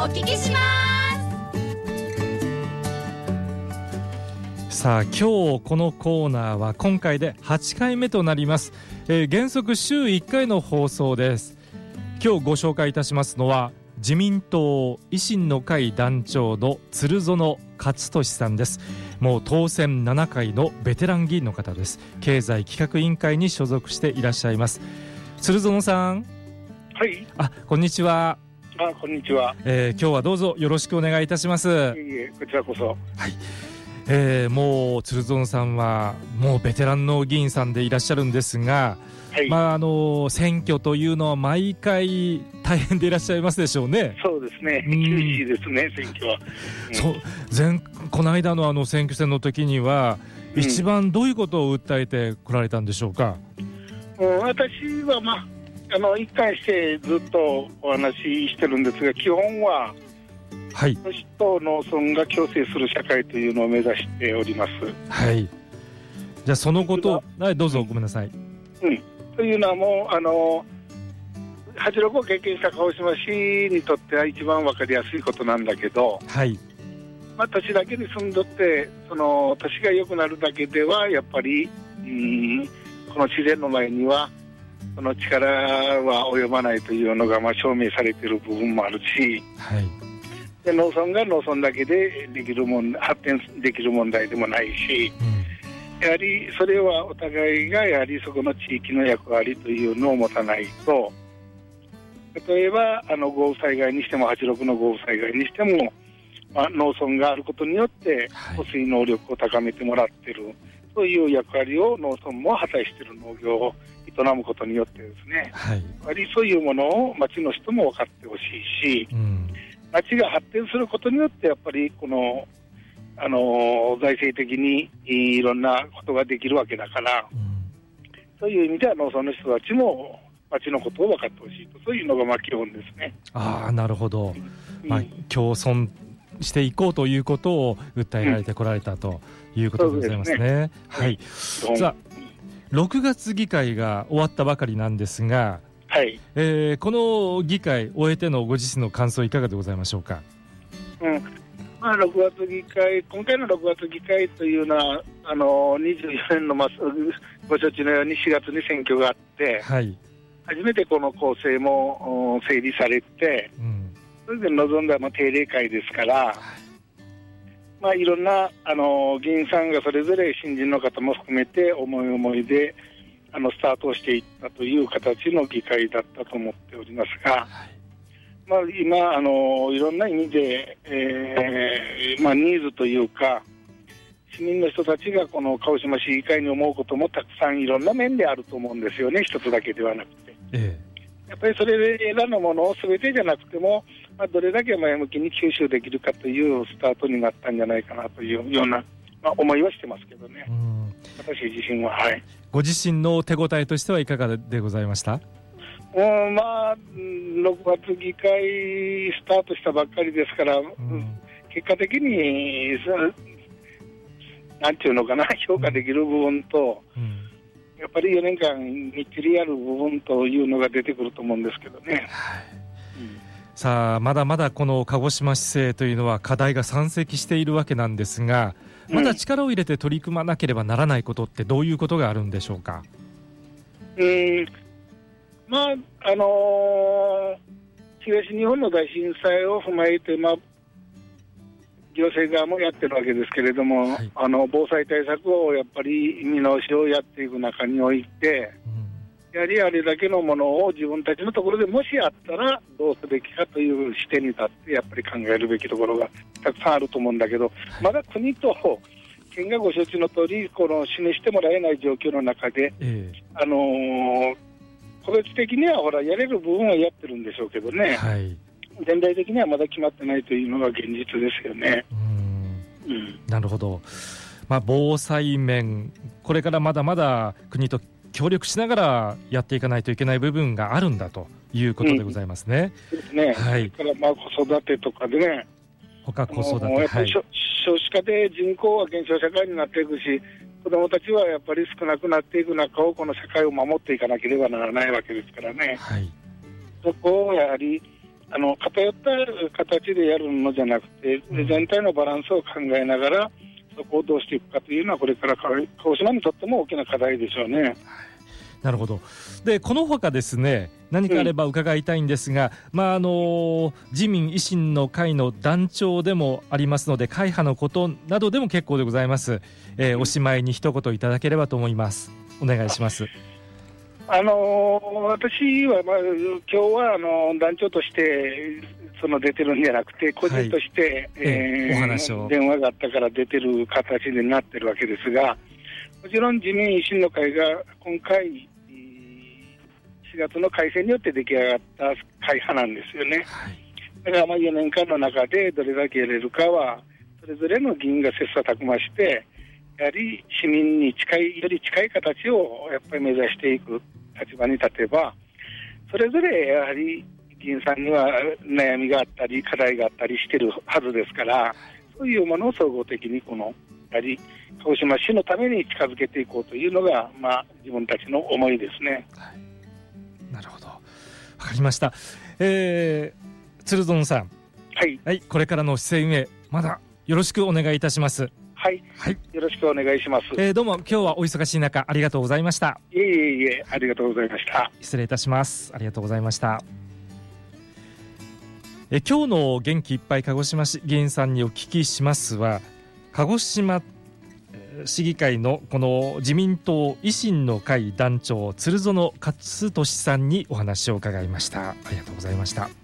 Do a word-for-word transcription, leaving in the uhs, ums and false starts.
聞きします。 さあ、今日このコーナーは今回ではちかいめとなります、えー、原則週いっかいの放送です。今日ご紹介いたしますのは自民党維新の会団長の鶴園勝利さんです。もう当選ななかいのベテラン議員の方です。経済企画委員会に所属していらっしゃいます。鶴園さん。 はい。 あ、こんにちは。 あ、こんにちは。 えー、今日はどうぞよろしくお願いいたします。いえいえ、こちらこそ。はい。 えー、もう鶴園さんはもうベテランの議員さんでいらっしゃるんですが、はい、まああの選挙というのは毎回大変でいらっしゃいますでしょうね。 そうですね、厳しいですね、選挙は。うん、 そう前この間のあの選挙戦の時には、うん、一番どういうことを訴えてこられたんでしょうか。 うん、私は、まあ、あの一貫してずっとお話ししてるんですが、基本ははい、 都市と農村が共生する社会というのを目指しております。 はい。じゃあそのことを、はい、どうぞごめんなさい。 うん、というのはもうあのはちじゅうろくを経験した鹿児島市にとっては一番分かりやすいことなんだけど、 はい、 まあ、都市だけに住んどってその都市が良くなるだけではやっぱりうんこの自然の前にはその力は及ばないというのがまあ証明されている部分もあるし、 はい、 で農村が農村だけでできるもん発展できる問題でもないし、うん、やはりそれはお互いがやはりそこの地域の役割というのを持たないと、例えばあの豪雨災害にしてもはちじゅうろくの豪雨災害にしても、まあ、農村があることによって保水能力を高めてもらっている、はい、そういう役割を農村も果たしている農業を営むことによってですね、はい、やはりそういうものを町の人も分かってほしいし、うん、町が発展することによってやっぱりこの、あの財政的にいろんなことができるわけだから、うん、そういう意味では農村の人たちも町のことを分かってほしいと、そういうのがまあ基本ですね。 ああ、なるほど、うん、まあ、共存していこうということを訴えられてこられたということでございますね。うん、ね、はい。さあ、ろくがつ議会が終わったばかりなんですが、はい、えー、この議会終えてのご自身の感想いかがでございましょうか。 うん、まあ、ろくがつ議会、今回のろくがつ議会というのはあのにじゅうよねんの、ま、ご承知のようにしがつに選挙があって、はい、初めてこの構成も整理されて、うん、それで臨んだまあ定例会ですから、はい、まあ、いろんなあの議員さんがそれぞれ新人の方も含めて思い思いであのスタートをしていったという形の議会だったと思っておりますが、はい、まあ、今あのいろんな意味で、えーまあ、ニーズというか市民の人たちがこの鹿児島市議会に思うこともたくさんいろんな面であると思うんですよね。一つだけではなくて、ええ、やっぱりそれらのものを全てじゃなくても、まあ、どれだけ前向きに吸収できるかというスタートになったんじゃないかなというような、まあ、思いはしてますけどね。うん、私自身は、はい、 ご自身の手応えとしてはいかがでございました？ うん、まあ、ろくがつ議会スタートしたばっかりですから、うん、結果的になんていうのかな、評価できる部分と、うん、やっぱりよねんかんみっちりやる部分というのが出てくると思うんですけどね。はい、 うん、さあ、まだまだこの鹿児島市政というのは課題が山積しているわけなんですが、まだ力を入れて取り組まなければならないことってどういうことがあるんでしょうか？ うん、まああのー、東日本の大震災を踏まえて、まあ、行政側もやってるわけですけれども、はい、あの防災対策をやっぱり見直しをやっていく中において、うん、やはりあれだけのものを自分たちのところでもしあったらどうすべきかという視点に立ってやっぱり考えるべきところがたくさんあると思うんだけど、はい、まだ国と県がご承知の通りこの示してもらえない状況の中で、えー、あのー、個別的にはほらやれる部分はやってるんでしょうけどね、はい、全体的にはまだ決まってないというのが現実ですよね。 うん、うん、なるほど、まあ、防災面これからまだまだ国と協力しながらやっていかないといけない部分があるんだということでございますね。 うん、そうですね、はい、それからまあ子育てとかでね、 他子育て、 やっぱり、はい、少子化で人口は減少社会になっていくし、子どもたちはやっぱり少なくなっていく中をこの社会を守っていかなければならないわけですからね、はい、そこをやはりあの偏った形でやるのじゃなくて、全体のバランスを考えながらそこをどうしていくかというのはこれから鹿児島にとっても大きな課題でしょうね。 なるほど。でこのほかですね、何かあれば伺いたいんですが、うん、まああの自民維新の会の団長でもありますので、会派のことなどでも結構でございます、えー、おしまいに一言いただければと思います。お願いします。 あのー、私は、まあ、今日はあの団長としてその出てるんじゃなくて、個人として、はい、えー、お話を電話があったから出てる形になってるわけですが、もちろん自民維新の会が今回しがつの改正によって出来上がった会派なんですよね。はい、だからまあよねんかんの中でどれだけやれるかはそれぞれの議員が切磋琢磨して、やはり市民に近いより近い形をやっぱり目指していく立場に立てば、それぞれやはり議員さんには悩みがあったり課題があったりしてるはずですから、そういうものを総合的にこのやはり鹿児島市のために近づけていこうというのが、まあ、自分たちの思いですね。 はい、なるほど、わかりました。えー、鶴園さん、 はい、 はい、これからの市政運営まだよろしくお願いいたします。 はい、はい、よろしくお願いします。 えー、どうも今日はお忙しい中ありがとうございました。 いえいえいえ、ありがとうございました。 失礼いたします。ありがとうございました。え今日の元気いっぱい鹿児島市議員さんにお聞きしますは、鹿児島市議会のこの自民党維新の会団長鶴園勝利さんにお話を伺いました。ありがとうございました。